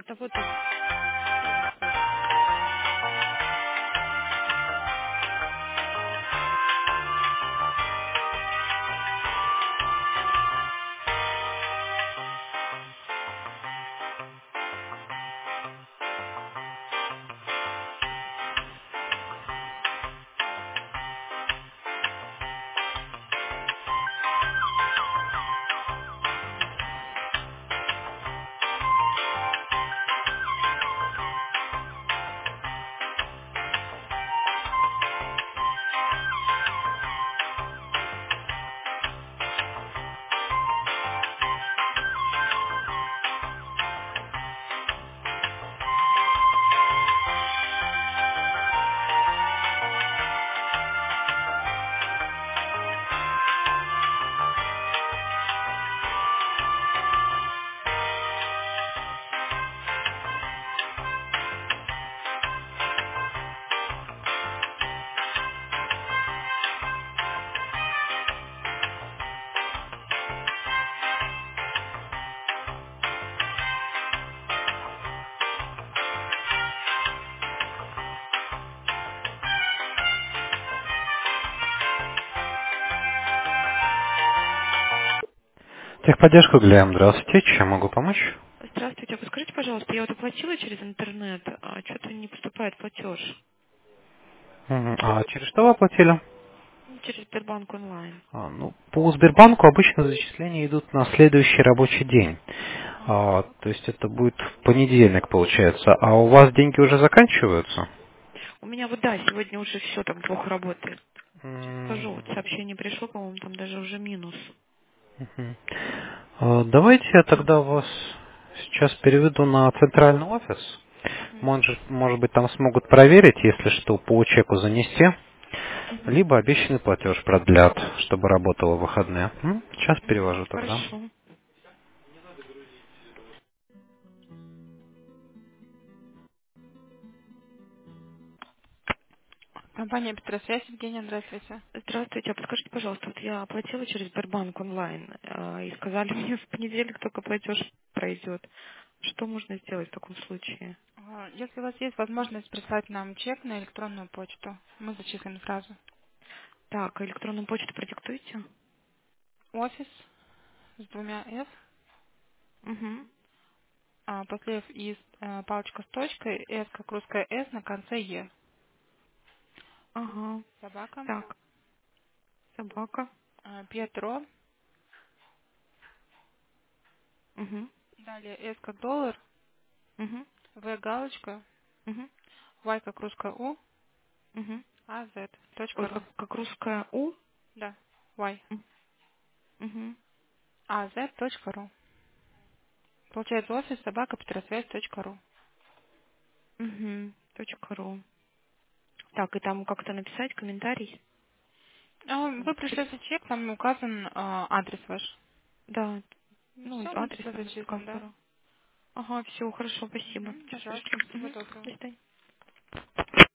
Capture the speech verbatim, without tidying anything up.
Да вот он. Тоже не слышно. Техподдержка Глем, здравствуйте, чем могу помочь? Здравствуйте, а подскажите, пожалуйста, я вот оплатила через интернет, а что-то не поступает платеж. Мгм. А через что вы оплатили? Ну, через Сбербанк онлайн. А, ну, по Сбербанку обычно зачисления идут на следующий рабочий день. Ага. А, то есть это будет в понедельник, получается. А у вас деньги уже заканчиваются? У меня вот, да, сегодня уже все там плохо работает. Сейчас М, скажу, вот сообщение пришло, по-моему, там даже уже минус. мгм. А, давайте я тогда вас сейчас переведу на центральный офис. Угу. Может, может быть, там смогут проверить, если что, по чеку занести. Угу. Либо обещанный платеж продлят, чтобы работало в выходные. М, Сейчас Угу. перевожу тогда. Хорошо. Компания Петросвязь, Евгения, здравствуйте. Здравствуйте, а подскажите, пожалуйста, вот я оплатила через Сбербанк онлайн, а, и сказали мне в понедельник только платеж пройдет. Что можно сделать в таком случае? А, Если у вас есть возможность прислать нам чек на электронную почту, мы зачислим сразу. Так, а электронную почту продиктуйте. Офис с двумя F, Угу. а после F и э, палочка с точкой, S как русская S на конце E. Ага. Собака. Так, собака. а, Пьетро. Угу. Далее S как доллар, Угу. V галочка, Угу. Y как русская U, Угу. A Z. Точка Ой, ру. как, как русская У. Да, Y. Угу. A Z. Точка ру. Получается офис собака Петросвязь. Точка ру. Угу. Точка ру. Так, и там как-то написать комментарий. А, Там Вы открыть. пришлете чек, там указан а, адрес ваш. Да. Ну, Все, мы адрес все адрес зачислим, да. Каспара. Ага, все, хорошо, спасибо. Мгм, Сейчас пожалуйста. вышлю. Всего Угу. доброго. До свидания.